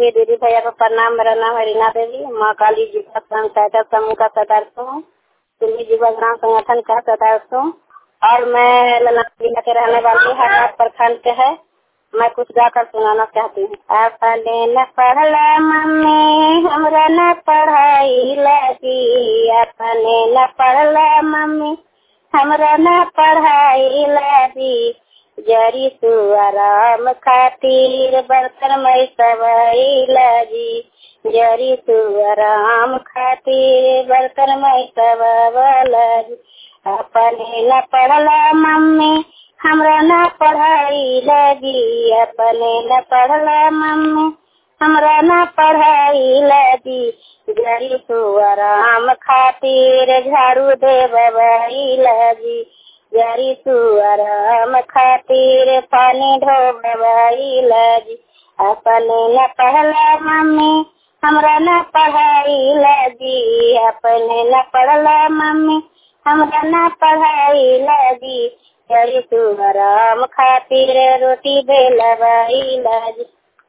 सभी दीदी भैया को प्रणाम। मेरा नाम है रीना देवी, माँ काली जी का स्वयं सहायता समूह का सदस्य हूँ, दिल्ली जीवा ग्राम संगठन का सदस्य हूँ और मैं ललन जिला के रहने वाली हर प्रखंड के है। मैं कुछ गाकर सुनाना चाहती हूँ। अपने न पढ़ला मम्मी हमरा न पढ़ाई लगी, अपने न पढ़ला मम्मी हमरा न पढ़ाई लगी, जरी तू आराम खातिर बर्तन में सवाई लगी, जरी तू आराम खातिर बर्तन में सवाई लगी। अपने न पढ़ला मम्मी हमरा न पढ़ाई लगी, अपने न पढ़ला मम्मी हमरा न पढ़ाई लगी, जरी तू आराम खातिर झाड़ू देवई लगी, जरी तू आराम खातिर पानी ढोबई लगी। अपने न पढ़ला मम्मी हमरा न पढ़ाई लगी, अपने न पढ़ला मम्मी हमरा न पढ़ाई लगी, जरी तू आराम खातिर रोटी बेलवाई लगी।